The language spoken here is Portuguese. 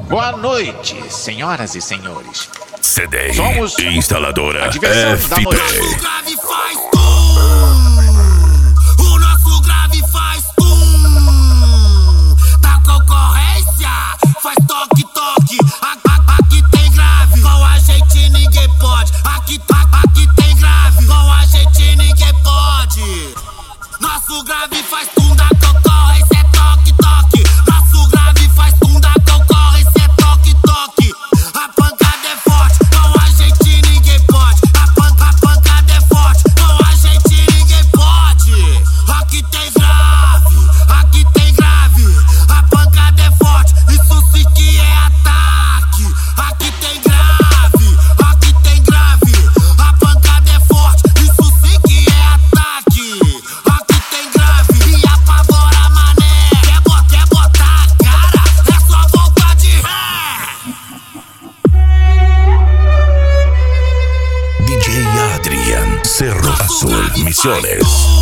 Boa noite, senhoras e senhores. CDI Somos Instaladora a diversão da FP. noite. O grave faz o nosso grave faz da concorrência faz toque. Aqui tem grave, com a gente ninguém pode. Aqui tem grave, com a gente ninguém pode. Nosso grave faz da concorrência é toque. Nosso grave faz da concorrência é toque. A pancada é forte, com a gente ninguém pode. A pancada é forte, com a gente ninguém pode. Aqui tem grave, a pancada é forte, isso sim que é ataque. Aqui tem grave, a pancada é forte, isso sim que é ataque. Aqui tem grave e apavora mané. Quer botar a cara, é só voltar de ré. DJ Adrian, Cerro Azul, Misiones.